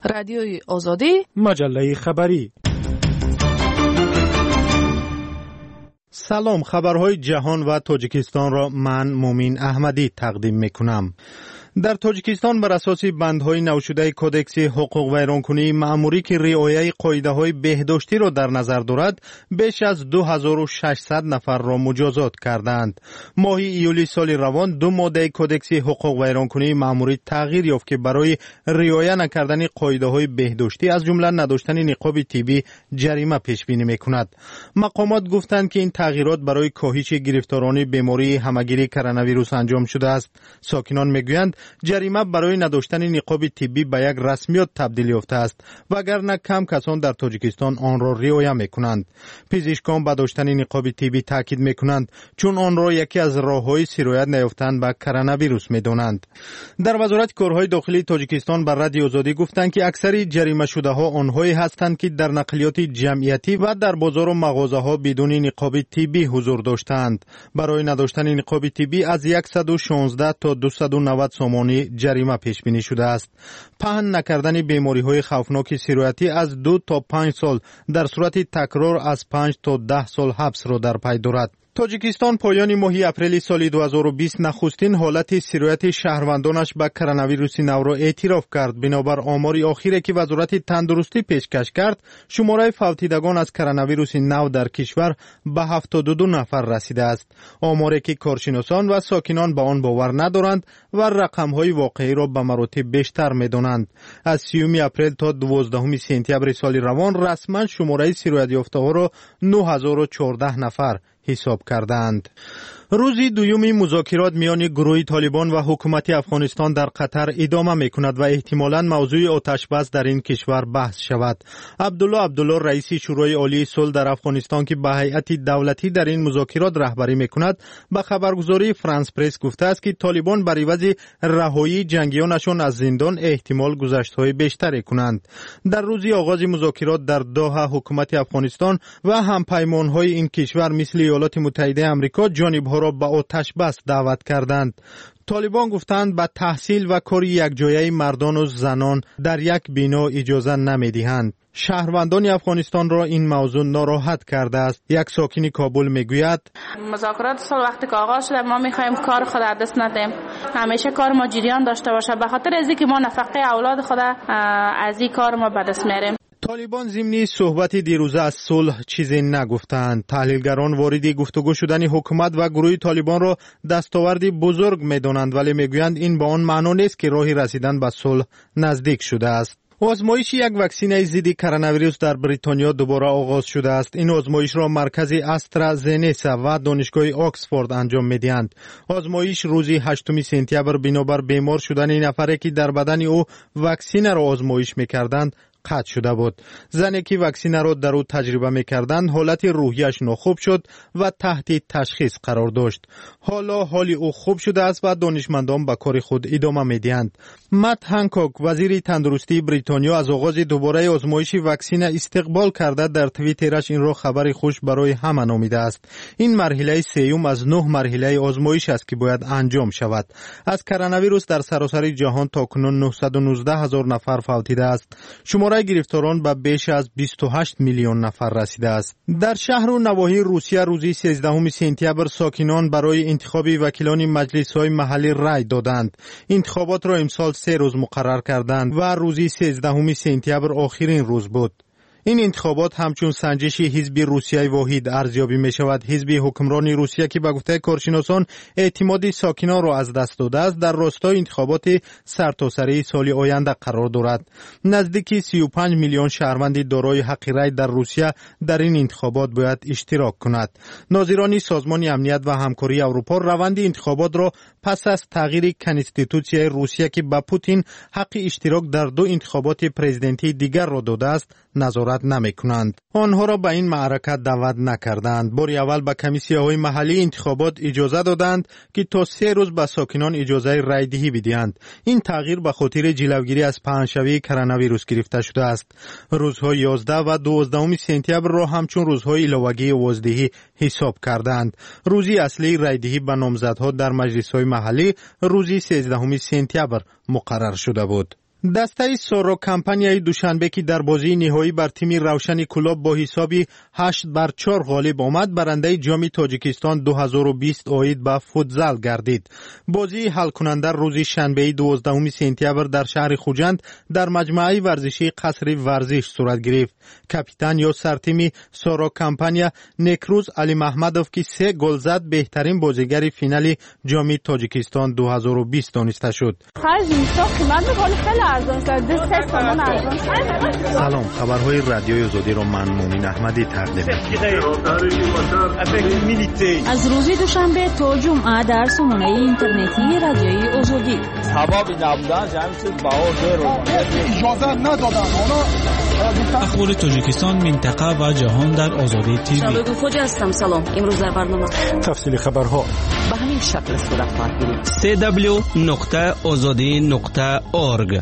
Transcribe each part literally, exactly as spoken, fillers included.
رادیوی آزادی، مجله خبری. سلام، خبرهای جهان و تاجیکستان را من مومین احمدی تقدیم میکنم. در تاجیکستان بر اساس بندهای نو شده کودکس حقوق ویرانکنی مأموری که رعایت قاعده‌های بهداشتی را در نظر دارد، بیش از دو هزار و ششصد نفر را مجازات کردند. ماه ایولی سال روان دو ماده کودکس حقوق ویرانکنی مأموری تغییر یافت که برای رعایت نکردن قاعده‌های بهداشتی از جمله نداشتن نقاب طبی جریمه پیش بینی می‌کند. مقامات گفتند که این تغییرات برای کاهش گرفتاران بیماری همگیری کرونا ویروس انجام شده است. ساکنان میگویند جریمه برای نداشتن نقاب طبی به یک رسمیت تبدیل یافته است وگرنه کم کسان در تاجیکستان آن را رعایت میکنند. پزشکان به داشتن نقاب طبی تاکید میکنند چون آن را یکی از راههای سرایت نیافتن به کرونا ویروس میدانند. در وزارت کارهای داخلی تاجیکستان بر رادیو آزادی گفتند که اکثر جریمه شده ها آنهایی هستند که در نقلیات جمعیتی و در بازار و مغازه ها بدون نقاب طبی حضور داشتند. برای نداشتن نقاب طبی از صد و شانزده تا دویست و نود سوم جریمه پیش بینی شده است. پهن نکردن بیماری های خوفناک سرایتی از دو تا پنج سال در صورت تکرار از پنج تا ده سال حبس را در پی دارد. تاجیکستان پایان ماه اپریل سال دو هزار و بیست نخستین حالت سرایت شهروندانش به کرونا ویروس نو را اعتراف کرد. بنابر آمار اخیری که وزارت تندرستی پیشکش کرد، شماره فوتیدگان از کرونا ویروس نو در کشور به هفتاد و دو نفر رسیده است. آماری که کارشناسان و ساکنان به آن باور ندارند و رقم‌های واقعی را به مراتب بیشتر می‌دانند. از سیوم اپریل تا دوازدهم سپتامبر سال روان رسما شماره سرایت یافته‌ها را نه هزار و چهارده نفر حساب کردند. روزی دویمی مذاکرات میان گروه طالبان و حکومت افغانستان در قطر ادامه میکند و احتمالاً موضوع آتش بس در این کشور بحث شود. عبدالله عبدالله رئیس شورای عالی صلح در افغانستان که به هیئت دولتی در این مذاکرات رهبری میکند، به خبرگزاری فرانس پرس گفته است که طالبان بر عوض رهایی جنگیانشان از زندان احتمال گذشت‌های بیشتری کنند. در روزی آغاز مذاکرات در دوحه حکومت افغانستان و همپیمان‌های این کشور مثل ایالات متحده آمریکا جانب‌ها را به آتش بس دعوت کردند. طالبان گفتند به تحصیل و کار یکجایی مردان و زنان در یک بنا اجازه نمی‌دهند. شهروندان افغانستان را این موضوع ناراحت کرده است. یک ساکن کابل میگوید مذاکرات سال وقتی که آغاز شده ما میخوایم کار خود از دست ندیم، همیشه کار ما جریان داشته باشه، به خاطر از اینکه ما نفقه اولاد خود از این کار ما به دست میاریم. طالبان ضمن صحبت دیروزه از صلح چیزی نگفتند. تحلیلگران وارد گفتگو شدن حکومت و گروه طالبان را دستاورد بزرگ میدانند، ولی میگویند این به آن معنا نیست که راه رسیدن به صلح نزدیک شده است. آزمایش یک واکسن ضد کرونا ویروس در بریتانیا دوباره آغاز شده است. این آزمایش را مرکز استرازنیکا و دانشگاه آکسفورد انجام میدهند. آزمایش روز هشتم سپتامبر بنابر بیمار شدن نفری که در بدن او واکسن را آزمایش میکردند قطع شده بود. زنی که واکسن را در او تجربه میکردند حالت روحیش ناخوب شد و تحت تشخیص قرار داشت. حالا حال او خوب شده است و دانشمندان به کار خود ادامه میدهند. مت هنکوک وزیر تندرستی بریتانیا از آغاز دوباره آزمایش واکسن استقبال کرده در توییترش این را خبر خوش برای همه نامیده است. این مرحله سوم از نه مرحله آزمایش است که باید انجام شود. از کرونا ویروس در سراسر جهان تاکنون نهصد و نوزده هزار نفر فوتیده است. شماره گرفتاران به بیش از بیست و هشت میلیون نفر رسیده است. در شهر و نواحی روسیه روز سیزدهم سپتامبر ساکنان برای انتخاب وکیلان مجلس‌های محلی رای دادند. انتخابات را امسال سه روز مقرر کردند و روز سیزدهم سپتامبر آخرین روز بود. این انتخابات همچون سنجش حزب روسیه واحد ارزیابی می شود. حزب حکمران روسیه که به گفته کارشناسان اعتماد ساکنان را از دست داده است، در راستای انتخابات سرتاسری سال آینده قرار دارد. نزدیک سی و پنج میلیون شهروند دارای حق رای در روسیه در این انتخابات باید اشتراک کند. ناظران سازمان امنیت و همکاری اروپا روند انتخابات را پس از تغییر کنستیتوسیای روسیه که به پوتین حق اشتراک در دو انتخابات پرزیدنتی دیگر را داده است نظارت نمی کنند. آنها را به این معرکت دعوت نکردند. بار اول به کمیسیه های محلی انتخابات اجازه دادند که تا سه روز به ساکنان اجازه رای دهی بدهند. این تغییر به خاطر جلوگیری از پهنشوی کرونا ویروس گرفته شده است. روزهای یازده و دوازده سپتامبر را همچون روزهای علاوگی آوازدهی حساب کردند. روزی اصلی رای دهی به نامزدها در مجلس های محلی روزی سیزدهم سپتامبر مقرر شده بود. دسته سورو کمپانیای دوشنبه که در بازی نهایی بر تیم روشن کلوب با حسابی هشت بر چهار غالب آمد، برنده جام تاجیکستان دو هزار و بیست اوید به فوتزال گردید. بازی حل کننده روز شنبه دوازدهم سپتامبر در شهر خوجند در مجمع ورزشی قصر ورزش صورت گرفت. کاپیتان یا سرتیم سورو کمپانیا نکروز علی محمدوف که سه گل زد بهترین بازیگر فینال جام تاجیکستان دو هزار و بیست دانسته شد. سلام، خبرهای رادیوی آزادی را من مومین احمدی تقدیم می‌کنم. از روز دوشنبه تا جمعه در سامانه اینترنتی رادیوی آزادی اخبار تاجیکستان، منطقه و جهان در آزادی تیوی. شبکه خوج هستم. سلام، امروز در برنامه تفصیل خبرها به همین شکل صورت خواهد گرفت. سی دبلیو نقطه آزادی نقطه اورگ.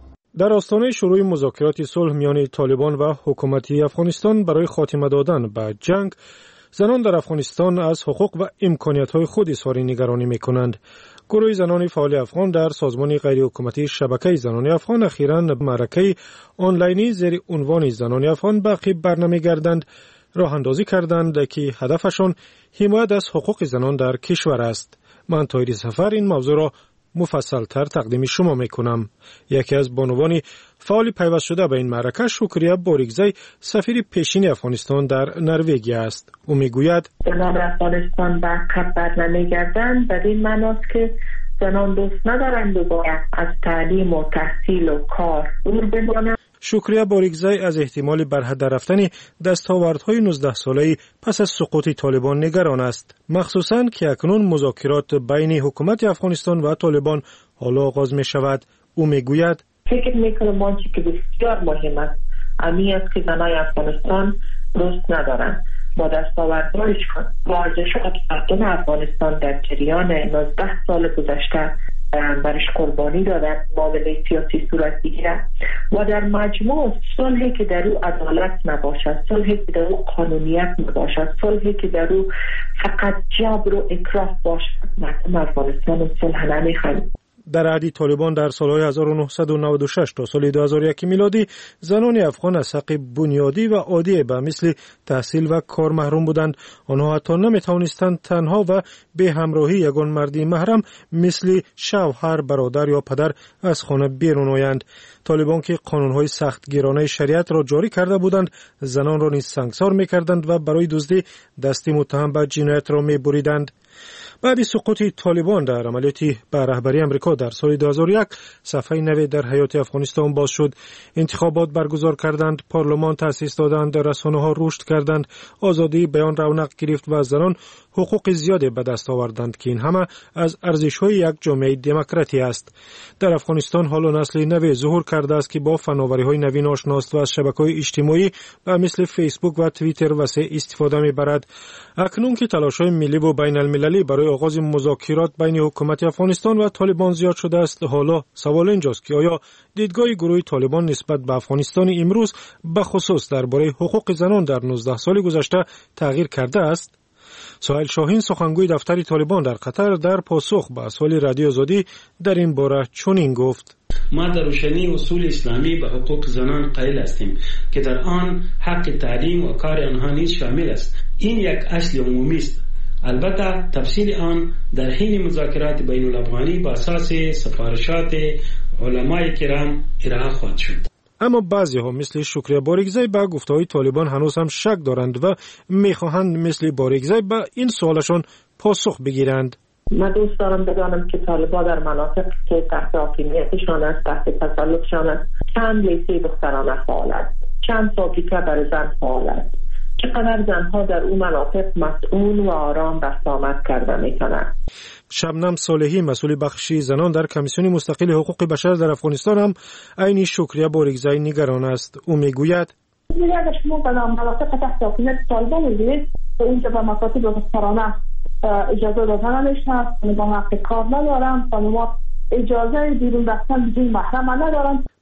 در آستانه شروع مذاکرات صلح میان طالبان و حکومت افغانستان برای خاتمه دادن به جنگ، زنان در افغانستان از حقوق و امکانیت‌های خود اظهار نگرانی می‌کنند. گروه زنان فعال افغان در سازمان غیرحکومتی شبکه زنان افغان اخیراً معرکه آنلاینی زیر عنوان زنان افغان باقی برنمی‌گردند راه اندازی کردند که هدفشان حمایت از حقوق زنان در کشور است. من طاهر سفر این موضوع را مفصل تر تقدیم شما میکنم. یکی از بانوان فعال پیوست شده به این معرکه شکریه باریکزی سفیر پیشین افغانستان در نروژ است. او میگوید زنان افغانستان به عقب برنمیگردند در این معناست که زنان دوست ندارند دوباره از تعلیم و تحصیل و کار دور بمانند. شکریه باریکزی از احتمال برحد رفتن دستاوردهای نوزده ساله‌ای پس از سقوط طالبان نگران است، مخصوصاً که اکنون مذاکرات بین حکومت افغانستان و طالبان حالا آغاز می شود. او می گوید فکر می کنم آنچه که بسیار مهم است امی است که زنای افغانستان دوست ندارند با دستاوردهایشان ورزشات مردم افغانستان در جریان نوزده سال گذشته برش قربانی دادن، معامله سیاسی صورت بگیرد و در مجموع صلحی که در او عدالت نباشد، صلحی که در او قانونیت نباشد، صلحی که در او فقط جبر و اکراه باشد، مردم افغانستان صلح نمیخواهند. در عهد طالبان در سالهای هزار و نهصد و نود و شش تا سال دو هزار و یک میلادی زنان افغان از حق بنیادی و عادی به مثل تحصیل و کار محروم بودند. آنها حتی نمیتوانستند تنها و به همراهی یگان مردی محرم مثل شوهر، برادر یا پدر از خانه بیرون آیند. طالبان که قانونهای سختگیرانه شریعت را جاری کرده بودند، زنان را نیز سنگسار میکردند و برای دزدی دست متهم به جنایت را میبریدند. بعد سقوط طالبان در عملیاتی به رهبری امریکا در سال دو هزار و یک صفحه نوی در حیات افغانستان باز شد. انتخابات برگزار کردند، پارلمان تأسیس دادند، رسانه‌ها رشد کردند، آزادی بیان رونق گرفت و زنان حقوق زیادی به دست آوردند که این همه از ارزش‌های یک جامعه دموکراتی است. در افغانستان حالا نسل نوی ظهور کرده است که با فناوری‌های نوین آشنا است و از شبکه‌های اجتماعی و مثل فیسبوک و توییتر وسیع استفاده می‌برد. اکنون که تلاش‌های ملی و بین‌المللی برای آغاز مذاکرات بین حکومت افغانستان و طالبان زیاد شده است، حالا سوال اینجاست که آیا دیدگاه گروه طالبان نسبت به افغانستان امروز به خصوص درباره حقوق زنان در نوزده سال گذشته تغییر کرده است؟ سهیل شاهین سخنگوی دفتر طالبان در قطر در پاسخ به سوال رادیو آزادی در این باره چنین گفت: ما در روشنی اصول اسلامی به حقوق زنان قائل هستیم که در آن حق تعلیم و کار آنها نیز شامل است. این یک اصل عمومی است. البته تفصیل آن در حین مذاکرات بین الافغانی با اساس سفارشات علمای کرام ارائه خواهد شد. اما بعضی ها مثل شکریه باریکزی به گفته‌های طالبان هنوز هم شک دارند و میخواهند مثل باریکزی به این سوالشان پاسخ بگیرند. من دوست دارم بدانم که طالبان در مناطق که تحت حاکمیتشان است، تحت تسلطشان است، چند لیسه دخترانه فعال است، چند فابریکه برای زن فعال است، چقدر زنها در اون مناطق مسئول و آرام دست آمد کرده میکنند. شبنم صالحی مسئول بخشی زنان در کمیسیون مستقل حقوق بشر در افغانستان هم عین شکریه باریکزی نگران است. او میگوید اگر شما به مناطق تحت حکومت طالبان می‌بینید اونجا به مکاتب دخترانه اجازه دادن نمیشن، با حق کار ندارن، خانم‌ها اجازه بیرون رفتن بدون محرم ندارن.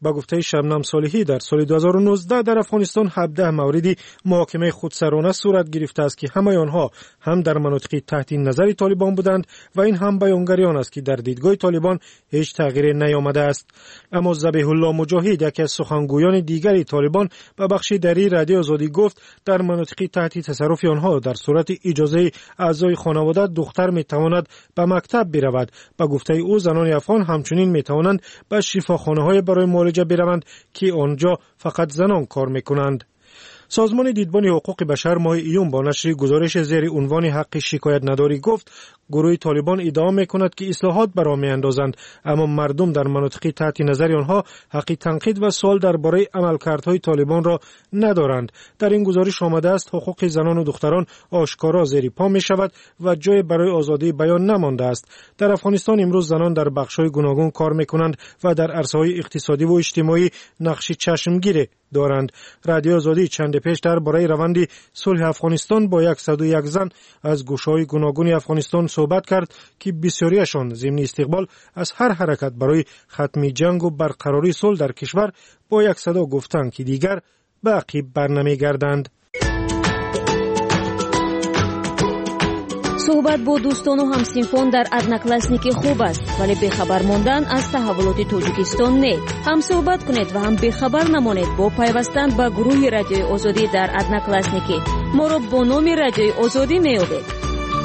با گفته شبنم صالحی در سال دو هزار و نوزده در افغانستان هفده موردی محاکمه خودسرانه صورت گرفته است که همه آنها هم در مناطق تحت نظر طالبان بودند و این هم بیانگریان است که در دیدگاه طالبان هیچ تغییر نیامده است. اما ذبیح الله مجاهد یکی از سخنگویان دیگری طالبان به بخش دری رادیو آزادی گفت در مناطق تحت تصرف آنها در صورت اجازه اعضای خانواده دختر میتواند به مکتب برود. با گفته او زنان افغان همچنین میتوانند به شفاخانه‌های برای معالجه بروند که آنجا فقط زنان کار میکنند. سازمان دیدبان حقوق بشر ماه ایون با نشر گزارش زیر عنوان حق شکایت نداری گفت گروه طالبان ادعا میکند که اصلاحات برآ میاندازند، اما مردم در مناطق تحت نظر آنها حق تنقید و سوال درباره عملکردهای طالبان را ندارند. در این گزارش آمده است حقوق زنان و دختران آشکارا زیر پا می شود و جای برای آزادی بیان نمانده است. در افغانستان امروز زنان در بخش‌های گوناگون کار میکنند و در عرصه‌های اقتصادی و اجتماعی نقش چشمگیر دارند. رادیو آزادی چند پیش در برای روند صلح افغانستان با صد و یک زن از گوشه‌های گوناگون افغانستان صحبت کرد که بسیاریشان ضمن استقبال از هر حرکت برای ختم جنگ و برقراری صلح در کشور با یک صدا گفتند که دیگر به عقب برنمیگردند. صحبت با دوستان و همسنفان در ادناکلاسنیک خوب است، ولی بخبر ماندن از تحولات تاجیکستان نه. هم صحبت کنید و هم بخبر نمانید با پیوستن به گروه رادیوی آزادی در ادناکلاسنیک. ما را با نام رادیوی آزادی میابید.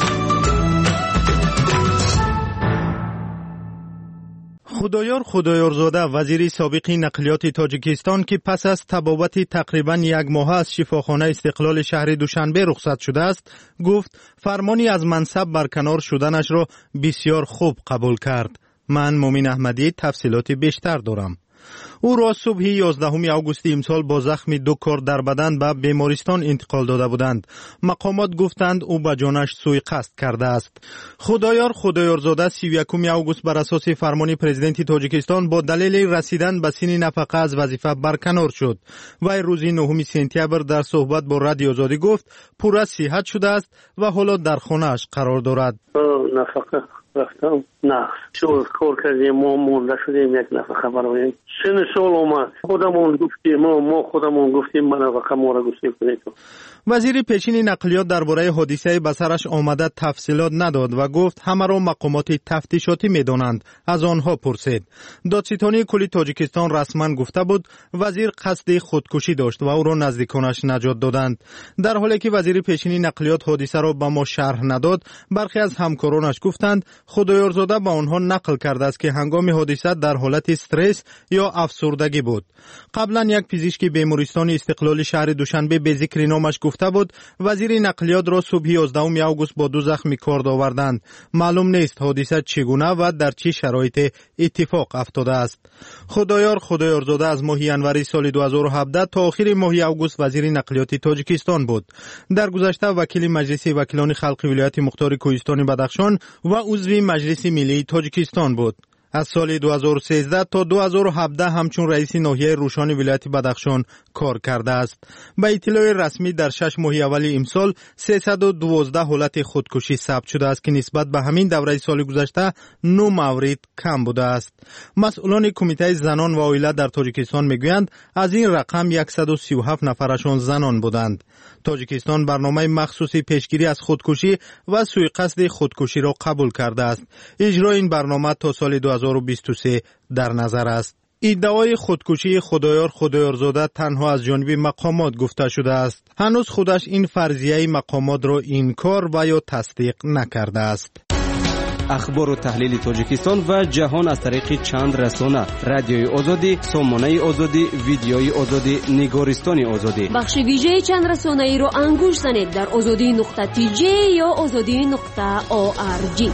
خدایار خدایارزاده وزیر سابق نقلیات تاجیکستان که پس از تبابت تقریبا یک ماه از شفاخانه استقلال شهر دوشنبه رخصت شده است گفت فرمانی از منصب برکنار شدنش را بسیار خوب قبول کرد. من مومین احمدی تفصیلات بیشتر دارم. او را صبح یازدهم آگوست امسال با زخم دو کار در بدن به بیمارستان انتقال داده بودند. مقامات گفتند او به جانش سوء قصد کرده است. خدایار خدایارزاده سی و یکم آگوست بر اساس فرمان پرزیدنت تاجیکستان با دلیل رسیدن به سن نفقه از وظیفه برکنار شد. وی روز نهم سپتامبر در صحبت با رادیو آزادی گفت پورا صحت شده است و حالا در خانه‌اش قرار دارد. نفقه رفتم نه شو کار کردیم ما مونده شدیم یک نفقه برای سن سال اومد خودمون گفتیم ما ما خودمون گفتیم من نفقه ما را گفتیم کنید. وزیر پیشین نقلیات درباره حادثه به سرش آمده تفصیلات نداد و گفت همه را مقامات تفتیشاتی میدانند. از آنها پرسید. دادستانی کلی تاجیکستان رسما گفته بود وزیر قصد خودکشی داشت و او را نزدیکانش نجات دادند. در حالی که وزیر پیشین نقلیات حادثه را به ما شرح نداد، برخی از همکارانش گفتند خدایارزاده با آنها نقل کرده است که هنگام حادثه در حالت استرس یا افسردگی بود. قبلا یک پزشک بیمارستان استقلال شهر دوشنبه به ذکر نامش گفته بود وزیر نقلیات را صبح یازدهم آگوست با دو زخم کار آوردند. معلوم نیست حادثه چگونه و در چه شرایط اتفاق افتاده است. خدایار خدایارزاده از ماه ینوری سال دو هزار و هفده تا آخر ماه آگوست وزیر نقلیات تاجیکستان بود. در گذشته وکیل مجلس وکیلان خلق ولایت مختار کوهستان بدخشان و عضو مجلس ملی تاجیکستان بود. از سال دو هزار و سیزده تا دو هزار و هفده همچون رئیس ناحیه روشان ولایت بدخشان کار کرده است. به اطلاع رسمی در شش ماه اول امسال سیصد و دوازده حالت خودکشی ثبت شده است که نسبت به همین دوره سال گذشته نه مورد کم بوده است. مسئولان کمیته زنان و عائله در تاجیکستان میگویند از این رقم صد و سی و هفت نفرشان زنان بودند. تاجیکستان برنامه مخصوصی پیشگیری از خودکشی و سوء قصد خودکشی را قبول کرده است. اجرای این برنامه تا سال دو هزار و بیست و سه در نظر است. ادعای خودکشی خدایار خدایارزاده تنها از جانب مقامات گفته شده است. هنوز خودش این فرضیه مقامات را انکار و یا تصدیق نکرده است. اخبار و تحلیل تاجیکستان و جهان از طریق چند رسانه: رادیوی آزادی، سامانه آزادی، ویدیوی آزادی، نگارستان آزادی. بخش ویژه چند رسانه ای رو انگوش زنید در آزادی نقطه تی جی یا آزادی نقطه او آر جی.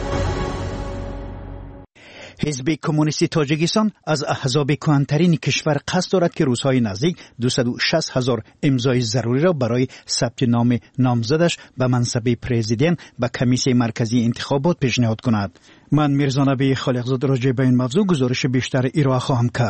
حزب کمونیستی تاجیکستان از احزاب کهن‌ترین کشور قصد دارد که روزهای نزدیک دویست و شصت هزار امضای ضروری را برای ثبت نام نامزدش به منصب پرزیدنت به کمیسیون مرکزی انتخابات پیشنهاد کند. من میرزا نبی خالقزاده راجع به این موضوع گزارش بیشتر ارائه خواهم کرد.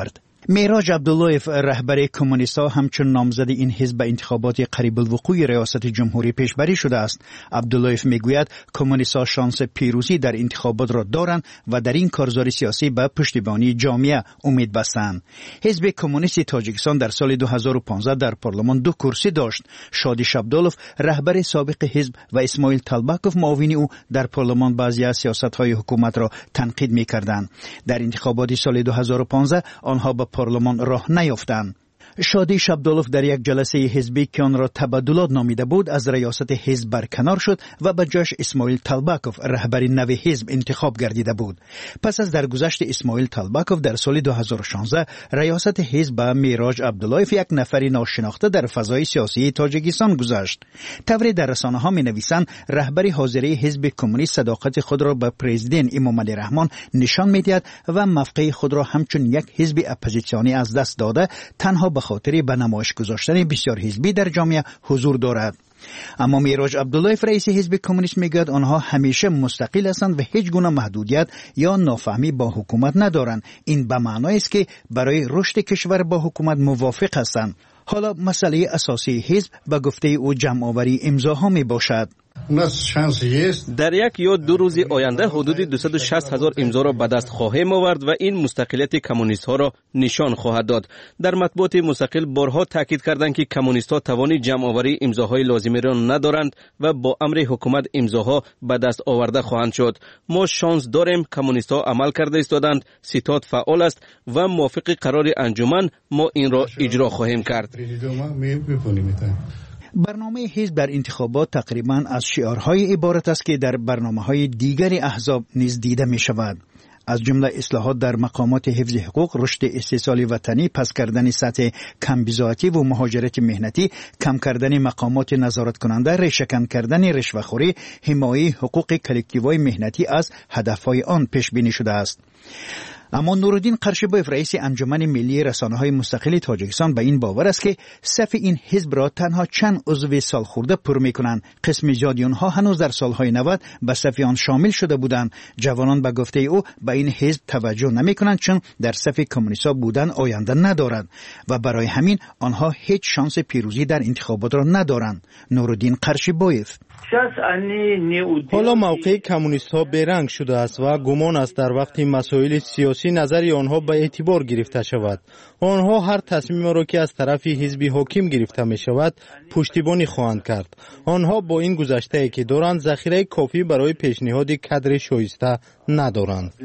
میراج عبداللهیف رهبر کمونیست‌ها همچون نامزد این حزب به انتخابات قریب الوقوع ریاست جمهوری پیشبری شده است. عبداللهیف میگوید کمونیست‌ها شانس پیروزی در انتخابات را دارند و در این کارزار سیاسی به پشتیبانی جامعه امید بستند. حزب کمونیست تاجیکستان در سال دو هزار و پانزده در پارلمان دو کرسی داشت. شادی شابدالوف رهبر سابق حزب و اسماعیل طلبکوف معاون او در پارلمان بعضی از سیاست‌های حکومت را تنقید می‌کردند. در انتخابات سال دو هزار و پانزده آنها به پارلمان راه نیافتند. شادی شابدالوف در یک جلسه حزبی که آن را تبادلات نامیده بود از ریاست حزب برکنار شد و به جاش اسماعیل طلبکوف رهبر نو حزب انتخاب گردیده بود. پس از درگذشت اسماعیل طلبکوف در سال دو هزار و شانزده ریاست حزب به میراج عبداللهیف یک نفری ناشناخته در فضای سیاسی تاجیکستان گذشت. طوری در رسانه‌ها می‌نویسند رهبر حاضره حزب کمونیست صداقت خود را به پرزیدنت امامعلی رحمان نشان می‌دهد و موقع خود را همچون یک حزب اپوزیسیونی از دست داده تنها به خاطر به نمایش گذاشتن بسیار حزبی در جامعه حضور دارد. اما میراج عبداللهیف رئیس حزب کمونیست میگوید آنها همیشه مستقل هستند و هیچ گونه محدودیت یا نافهمی با حکومت ندارند. این به معنای است که برای رشد کشور با حکومت موافق هستند. حالا مسئله اساسی حزب به گفته او جمع‌آوری امضاها می باشد. در یک یا دو روز آینده حدود دویست و شصت هزار امضا را به دست خواهیم آورد و این مستقلیت کمونیست ها را نشان خواهد داد. در مطبوعات مستقل بارها تاکید کردند که کمونیست ها توان جمع آوری امضاهای لازمی را ندارند و با امر حکومت امضاها به دست آورده خواهند شد. ما شانس داریم، کمونیست ها عمل کرده ایستادند، ستاد فعال است و موافق قرار انجمن ما این را اجرا خواهیم کرد. برنامه حزب در انتخابات تقریبا از شعارهای عبارت است که در برنامه‌های دیگر احزاب نیز دیده می شود. از جمله اصلاحات در مقامات حفظ حقوق، رشد استحصال وطنی، پس کردن سطح کمبزاعتی و مهاجرت مهنتی، کم کردن مقامات نظارت کننده، ریشه‌کن کردن رشوه‌خوری، حمایه حقوق کلکتیوهای مهنتی از هدفهای آن پیش بینی شده است. اما نورالدین قرشبایف رئیس انجمن ملی رسانه‌های مستقل تاجیکستان به این باور است که صف این حزب را تنها چند عضو سالخورده پر می‌کنند. قسم زیادی آنها هنوز در سالهای نود به صف آن شامل شده بودند. جوانان به گفته او به این حزب توجه نمی‌کنند چون در صف کمونیست‌ها بودن آینده ندارد و برای همین آنها هیچ شانس پیروزی در انتخابات را ندارند. نورالدین قرشبایف: حالا موقع کمونیست ها بیرنگ شده است و گمان است در وقت مسائل سیاسی نظری آنها به اعتبار گرفته شود. آنها هر تصمیم را که از طرف حزب حاکم گرفته می شود پشتیبانی خواهند کرد. آنها با این گذشته که دارند ذخیره کافی برای پیشنهاد کادر شایسته ندارند.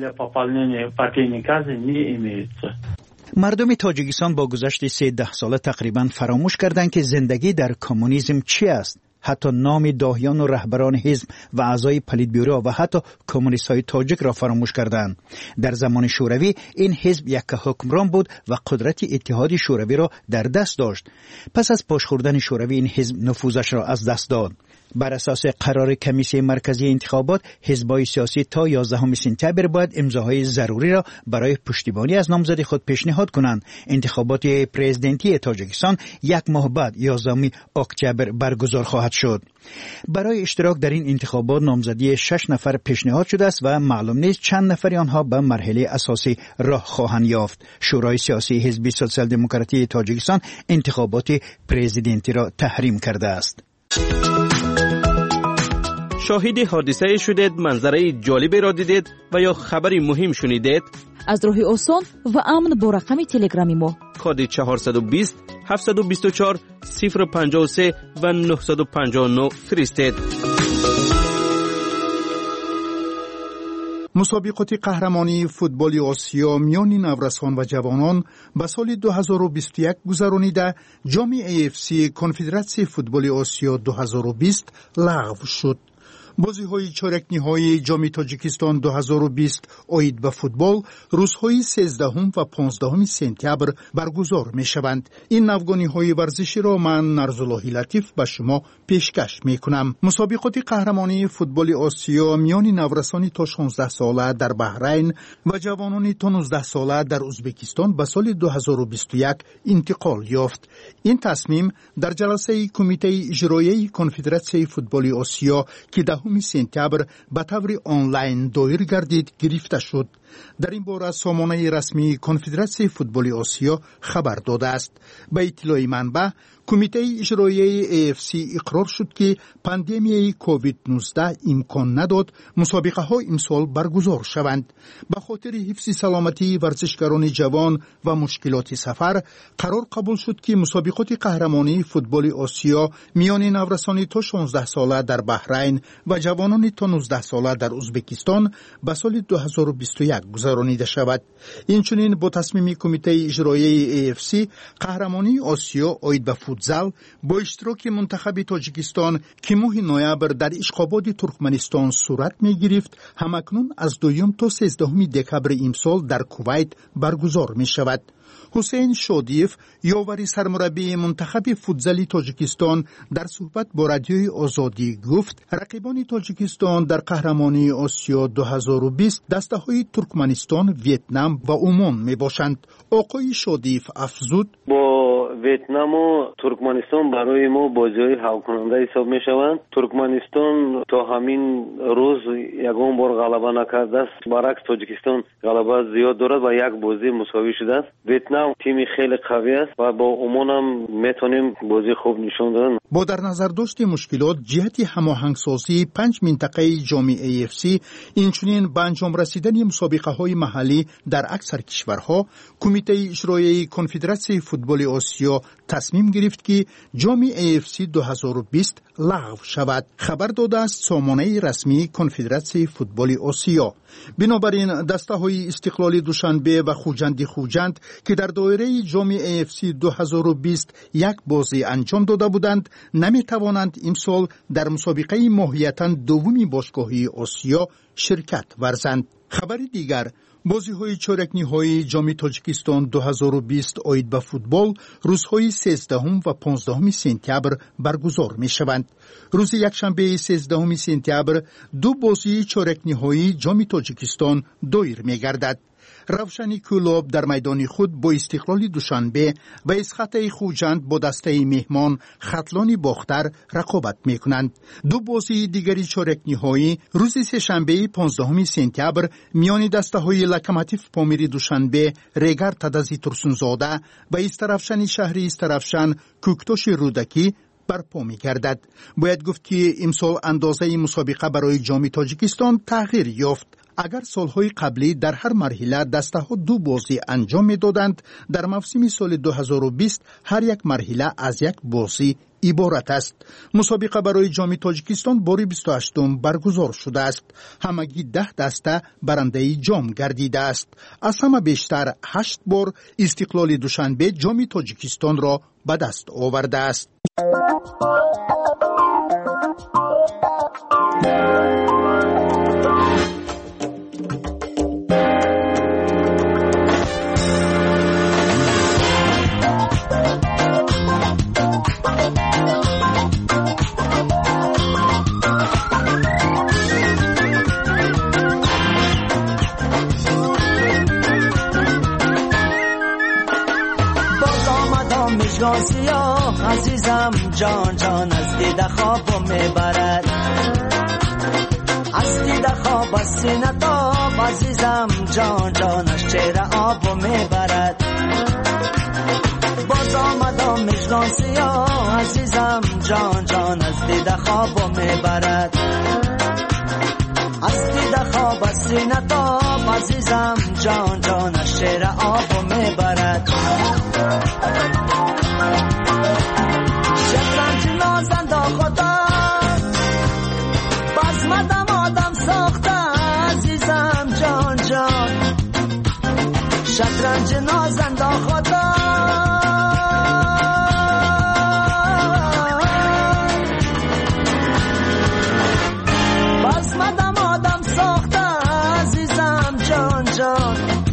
مردم تاجیکستان با گذشت سیزده ساله تقریبا فراموش کردند که زندگی در کمونیسم چی است. حتی نام داهیان و رهبران حزب و اعضای پلیتبیرو و حتی کمونیست‌های تاجیک را فراموش کردند. در زمان شوروی این حزب یک حکمران بود و قدرت اتحاد شوروی را در دست داشت. پس از پاش خوردن شوروی این حزب نفوذش را از دست داد. بر اساس قرار کمیسیون مرکزی انتخابات، حزب‌های سیاسی تا یازدهم سپتامبر باید امضاهای ضروری را برای پشتیبانی از نامزد خود پیشنهاد کنند. انتخابات پرزیدنتی تاجیکستان یک ماه بعد یازدهم اکتبر برگزار خواهد شد. برای اشتراک در این انتخابات نامزدی شش نفر پیشنهاد شده است و معلوم نیست چند نفر آنها به مرحله اساسی راه خواهند یافت. شورای سیاسی حزب سوسیال دموکراتی تاجیکستان انتخابات پرزیدنتی را تحریم کرده است. شاهد حادثه شدید، منظره جالبی را دیدید و یا خبری مهم شنیدید؟ از راه آسان و امن با رقم تلگرامی ما کد چهارصد و بیست هفتصد و بیست و چهار صفر پنجاه و سه و نهصد و پنجاه و نه فرستید. مسابقات قهرمانی فوتبال آسیا میان نورسان و جوانان به سال دو هزار و بیست و یک گذرانیده جام ای اف سی کنفدراسیون فوتبال آسیا دو هزار و بیست لغو شد. بازی‌های چهارک نهایی جام تاجیکستان دو هزار و بیست عاید به فوتبال روزهای سیزدهم و پانزدهم سپتامبر برگزار می‌شوند. این نوگانی‌های ورزشی را من نرزالله لطیف به شما پیشکش می‌کنم. مسابقات قهرمانی فوتبال آسیا میان نورسان تا شانزده ساله در بحرین و جوانان تا نوزده ساله در ازبکستان به سال دو هزار و بیست و یک انتقال یافت. این تصمیم در جلسه کمیته اجرایی کنفدراسیون فوتبال آسیا که ده سپتامبر به طور آنلاین دایر گردید گرفته شد. در این باره سامانه رسمی کنفدراسیون فوتبال آسیا خبر داده است. به اطلاع منبع کمیته اجرایی ای اف سی اقرار شد که پاندمیای کووید نوزده امکان نداد مسابقه ها امسال برگزار شوند. به خاطر حفظ سلامتی ورزشکاران جوان و مشکلات سفر قرار قبول شد که مسابقات قهرمانی فوتبال آسیا میان نورسانی تا شانزده ساله در بحرین و جوانان تا نوزده ساله در ازبکستان به سال دو هزار و بیست و یک گذرانیده شود. اینچنین با تصمیم کمیته اجرایی ای اف سی قهرمانی آسیا عاید به فوتزال با اشتراک منتخب تاجیکستان که ماه نوامبر در اشقاباد ترکمنستان صورت می گرفت همکنون از دوم تا سیزدهم دکبر امسال در کویت برگزار می شود. حسین شادیف یاوری سرمربی منتخب فوتزال تاجیکستان در صحبت با رادیوی آزادی گفت رقیبان تاجیکستان در قهرمانی آسیا دو هزار و بیست دسته‌های ترکمنستان، ویتنام و عمان می باشند. آقای شادیف افزود با ویتنام و ترکمنستان برای ما بازی‌های حل کننده حساب می شوند. ترکمنستان تا همین روز یگان بار غلبه نکرده است، برعکس تاجیکستان غلبه زیاد دارد و یک بازی مساوی شده است. ویتنام تیمی خیلی قوی است و با عمان هم میتونیم بازی خوب نشون دادن. با در نظر داشت مشکلات جهت هماهنگسازی پنج منطقه جام ای اف سی اینچنین به انجام رسیدن مسابقه های محلی در اکثر کشورها کمیته اجرایی کنفدراسیون فوتبال آسیا تصمیم گرفت که جام ای اف سی دو هزار و بیست لغو شود. خبر داده است سامانه رسمی کنفدراسیون فوتبال آسیا. بنابراین دسته های استقلال دوشنبه و خوجند خوجند که در دایره جام ای اف سی دو هزار و بیست یک بازی انجام داده بودند نمی توانند امسال در مسابقه ماهیتاً دومی باشگاهی آسیا شرکت ورزند. خبر دیگر بازی های چهارک نهایی جام تاجیکستان دو هزار و بیست عاید به فوتبال روزهای سیزدهم و پانزدهم سپتامبر برگزار می شوند. روز یکشنبه سیزدهم سپتامبر دو بازی چهارک نهایی جام تاجیکستان دایر می گردد. روشنی کلوب در میدان خود با استقلال دوشنبه و اسخط خوجند با دسته مهمان خطلان باختر رقابت می کنند. دو بازی دیگری چهارک نهایی روز سه‌شنبه پانزدهم سپتامبر میان دسته های لکماتیف پامیری دوشنبه ریگر تدزی ترسونزاده و استرافشن شهری استرافشن کوکتوش رودکی برپا می گردد. باید گفت که امسال اندازه مسابقه برای جام تاجیکستان تغییر یافت. اگر سالهای قبلی در هر مرحله دسته ها دو بازی انجام می دادند، در موسم سال دو هزار و بیست هر یک مرحله از یک بازی عبارت است. مسابقه برای جام تاجیکستان بار بیست و هشتم برگزار شده است. همگی ده دسته برنده جام گردیده است. از همه بیشتر هشت بار استقلال دوشنبه جام تاجیکستان را به دست آورده است. سیاه عزیزم جان جان از دیده خوابو میبرد، از دیده خواب از سینه تاب عزیزم جان جان از چهره آبو میبرد. باز آمدم مجنون سیاه عزیزم جان جان از دیده خوابو میبرد، از دیده خواب از سینه تاب عزیزم جان جان از چهره آبو میبرد. شطرنج نازنده خدا باز مدم آدم ساخته عزیزم جان جان، شطرنج نازنده خدا باز مدم آدم ساخته عزیزم جان جان.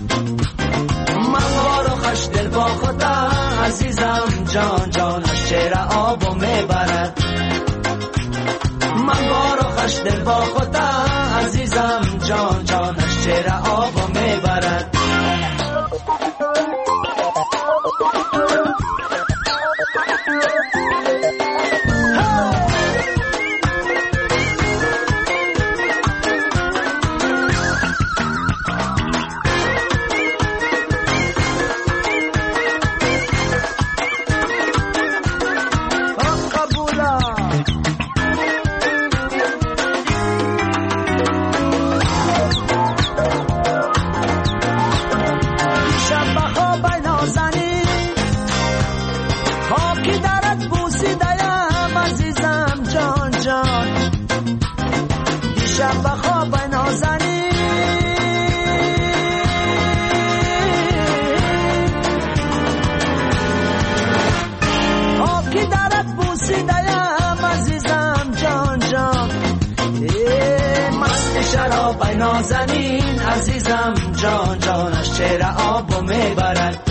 من وارو خوش دل با خدا عزیزم جان جان از چهره آبو میبرد. من بارو خوش دل با خدا عزیزم جان جان از چهره آبو میبرد. خاکی درت بوسیدم عزیزم جان جان دیشب به خواب نازنین خاکی درت بوسیدم عزیزم جان جان مست شراب نازنین عزیزم جان جانش چهره آبو میبرد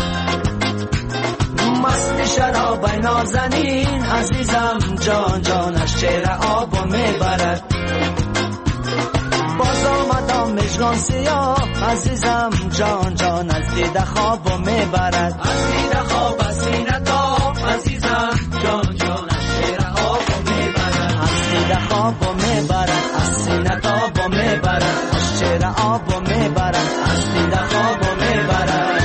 مست شراب نازنین عزیزم جان جانش چهره آبو میبرد باز آمدم مژگان سیاه عزیزم جان جان از دیده خوابو میبرد از دیده خواب از سینه تاب عزیزم جان جانش چهره آبو میبرد از دیده خوابو میبرد از سینه تابو میبرد از چهره آبو میبرد از دیده خوابو میبرد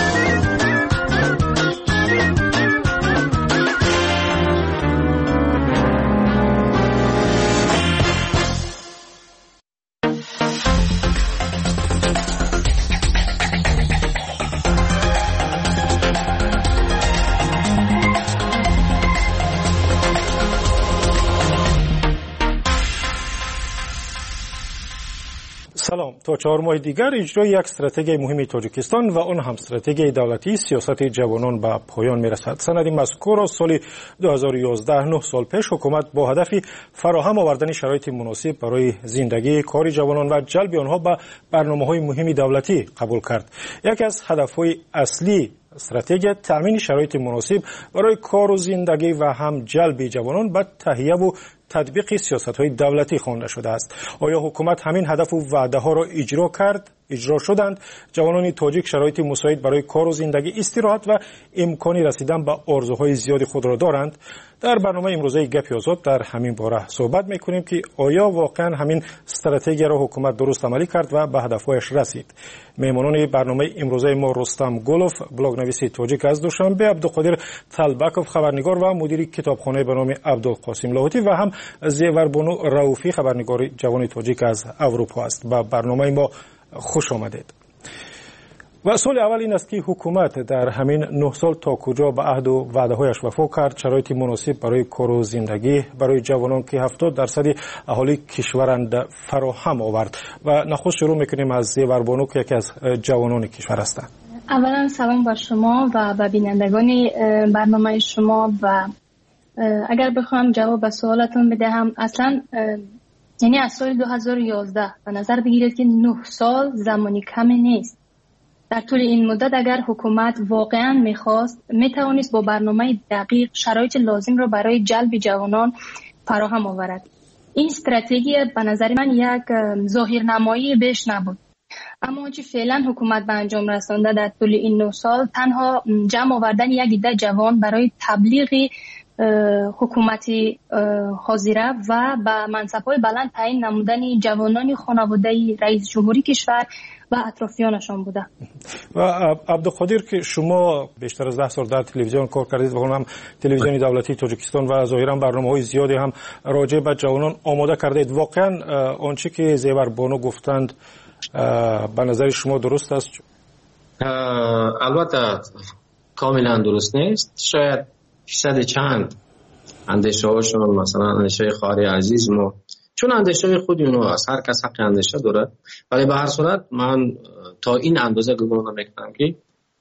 سلام. تا چهار ماه دیگر اجرای یک استراتژی مهمی تاجیکستان و آن هم استراتژی دولتی سیاست جوانان به پایان میرسد. سند مذکور را سال دو هزار و یازده نه سال پیش حکومت با هدف فراهم آوردن شرایط مناسب برای زندگی کار جوانان و جلب آنها به برنامه‌های مهمی دولتی قبول کرد. یکی از هدف‌های اصلی استراتژی تامین شرایط مناسب برای کار و زندگی و هم جلب جوانان به تهیه و تطبیق سیاست‌های دولتی خوانده شده است. آیا حکومت همین هدف و وعده‌ها را اجرا کرد؟ اجرا شدند؟ جوانان تاجیک شرایط مساعد برای کار و زندگی، استراحت و امکانی رسیدن به آرزوهای زیادی خود را دارند؟ در برنامه امروزه گپ آزاد در همین باره صحبت می‌کنیم که آیا واقعا همین استراتژی را حکومت درست عملی کرد و به هدفهایش رسید. مهمانان برنامه امروزه ما رستم گلوف، بلاگ‌نویس تاجیک از دوشنبه، عبدالقادر طلبکوف، خبرنگار و مدیر کتابخانه به نام عبدالقاسم لاهوتی و هم زیوربانو رؤوفی، خبرنگار جوان تاجیک از اروپا است. با برنامه ما خوش آمدید. و سال اول این است که حکومت در همین نه سال تا کجا به عهد و وعده‌هایش وفا کرد، شرایط مناسب برای کار و زندگی برای جوانان که هفتاد درصد اهالی کشورند فراهم آورد. و نخست شروع میکنیم از زیوربانو که یکی از جوانان کشور هستند. اولا سلام بر شما و به بینندگان برنامه شما. و اگر بخوام جواب به سوالتون بدهم، اصلا یعنی از سال دو هزار و یازده به نظر بگیرید که نه سال زمانی کمی نیست. در طول این مدت اگر حکومت واقعا میخواست، میتوانست با برنامه دقیق شرایط لازم را برای جلب جوانان فراهم آورد. این استراتژی به نظر من یک ظاهرنمایی بیش نبود، اما آنچه فعلا حکومت به انجام رسانده در طول این نه سال تنها جمع آوردن یک عده جوان برای تبلیغ حکومتی حاضره و به منصب‌های بلند تعیین نمودن جوانان خانواده رئیس جمهوری کشور و اطرافیانشان بوده. و عبدالقادر که شما بیشتر از ده سال در تلویزیون کار کردید و هم تلویزیون دولتی تاجیکستان و ظاهرا برنامه‌های زیادی هم راجع به جوانان آماده کردید. واقعا آنچه که زیوربانو گفتند به نظر شما درست است؟ البته کاملا درست نیست. شاید فیصد چند اندیشه هاشون، مثلا اندیشه خواهر عزیز ما، چون اندیشه خود اونها هست، هر کس حق اندیشه داره، ولی به هر صورت من تا این اندازه گمان نمیکنم که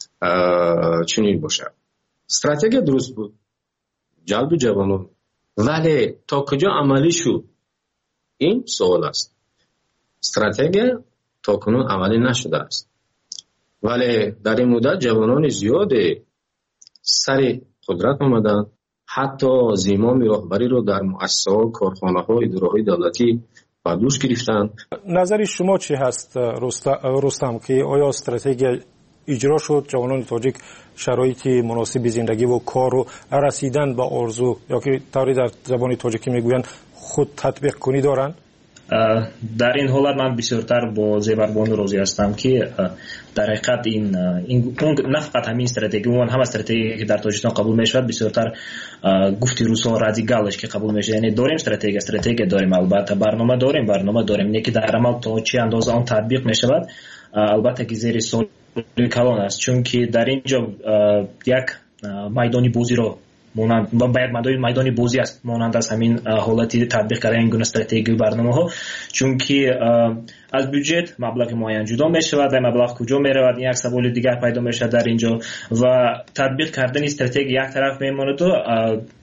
چنین باشه. استراتژی درست بود، جلب جوانان، ولی تا کجا عملی شد این سوال است. استراتژی تا کنون عملی نشده است، ولی در این مدت جوانان زیاده سر قدرت آمدن، حتی زمام راهبری رو در مؤسسه‌ها، کارخانه‌ها، اداره‌های دولتی به دوش گرفتن. نظر شما چی هست رستم که آیا استراتژی اجرا شد، جوانان تاجیک شرایط مناسب زندگی و کار و رسیدن به آرزو یا که طوری در زبان تاجیکی میگویند خود تطبیق کنی دارند؟ در این حالت من بسیارتر با زیوربانو راضی هستم که در حقیقت این, این نه فقط همین استراتژی، اون هم استراتژی که در تاجیکستان قبول میشود بسیارتر گفتی روسا رادیکالش که قبول میشه. یعنی داریم استراتژی استراتژی داریم، البته برنامه داریم برنامه داریم اینه که در عمل تا چه اندازه آن تطبیق میشود البته که زیر سوال کلان است، چون که در اینجا یک میدانی بازی رو مانند باید میدان بازی است مانند از همین حالتی تطبیق کردن این گونه استراتژی برنامه‌ها، چون که از بودجت مبلغ معین جدا می شود و مبلغ کجا می رود یک سوال دیگر پیدا می شود در اینجا و تطبیق کردن استراتژی یک طرف می ماند و